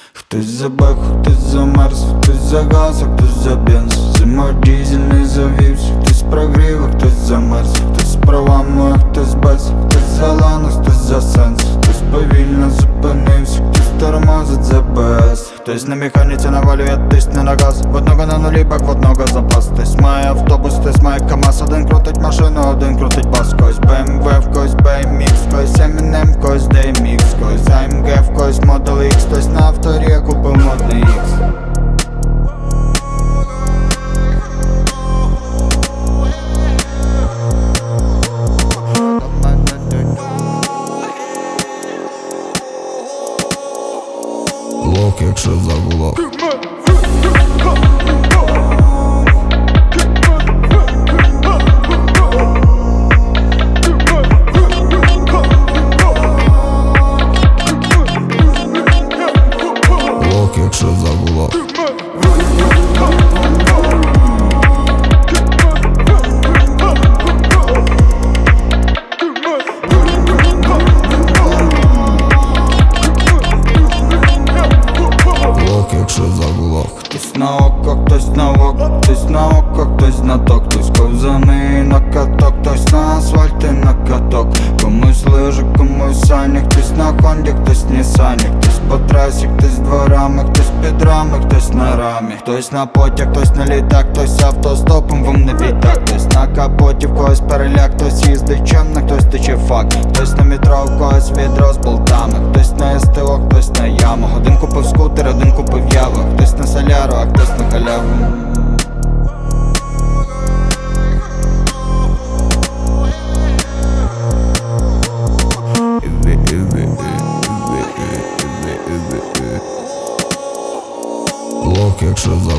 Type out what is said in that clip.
Хтось за беху, хтось за мерз, хтось за газ, а хтось за бенз. Зимою дізель не завівся, хтось прогрів, а хтось замерз. Хтось з правами, а хтось без, хтось за лану, хтось за сенс. Хтось повільно зупинився, хтось тормозить за БС. Хтось на механіці навалює, тисне на газ. В одного на нулі, бак, в одного запас. Хтось має автобус, хтось має КамАЗ. Один крутить машину, один крутить бас. Когось BMW, в когось BMX, в когось Eminem, в когось DMX, в когось AMG, в когось Model X. Хтось на авторі купив модний X. Лок, якщо загулок. Лок, якщо загулок. Якщо загулок. Хтось на око, хтось на око, хтось на око, хтось на ток. Хтось ковзани на каток, хтось на асфальті на каток. Комусь лижи, комусь сані, хтось на хонді, хтось нісані. Хтось по трасі, хтось дворами, хтось під рами, хтось на рамі. Хтось на потяг, хтось на літак, хтось автостопом вам не відтак. Хтось на капоті, в когось переляк, хтось їздить чемно, хтось тече фак. Хтось на метро, в когось відро з болтами. Хтось на СТО, хтось на ямах. Один купив скутер, один купив яву. Хтось на соляру, а хтось на халяву. Лок, якщо загулок.